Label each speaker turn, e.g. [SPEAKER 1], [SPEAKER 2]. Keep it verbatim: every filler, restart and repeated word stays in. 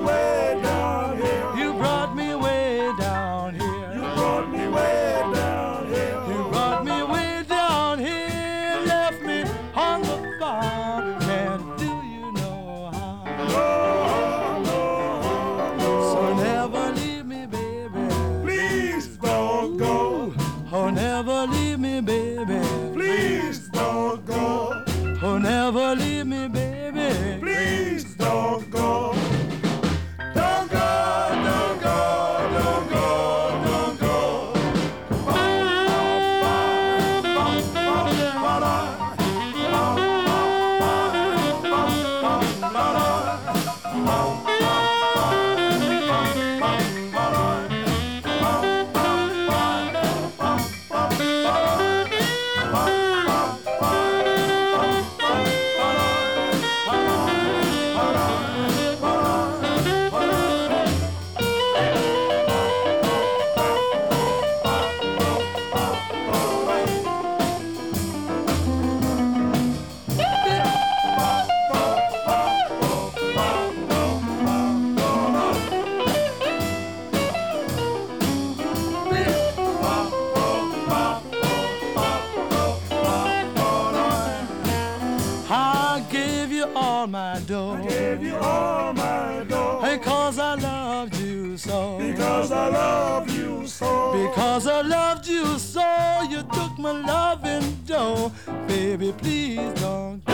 [SPEAKER 1] way down here.
[SPEAKER 2] You brought me way down here.
[SPEAKER 1] You brought me way down here.
[SPEAKER 2] You brought me way down here. Left me on the farm. And do you know how?
[SPEAKER 1] No, no, no.
[SPEAKER 2] So never leave me, baby.
[SPEAKER 1] Please don't go.
[SPEAKER 2] Oh, never leave me, baby.
[SPEAKER 1] Please don't go.
[SPEAKER 2] Oh, never leave me, baby.
[SPEAKER 1] Please don't go. Don't go, don't go, don't go, don't go.
[SPEAKER 2] All my dough.
[SPEAKER 1] I gave you all my dough.
[SPEAKER 2] Because I loved you so.
[SPEAKER 1] Because I love you so.
[SPEAKER 2] Because I loved you so. You took my loving dough. Baby, please don't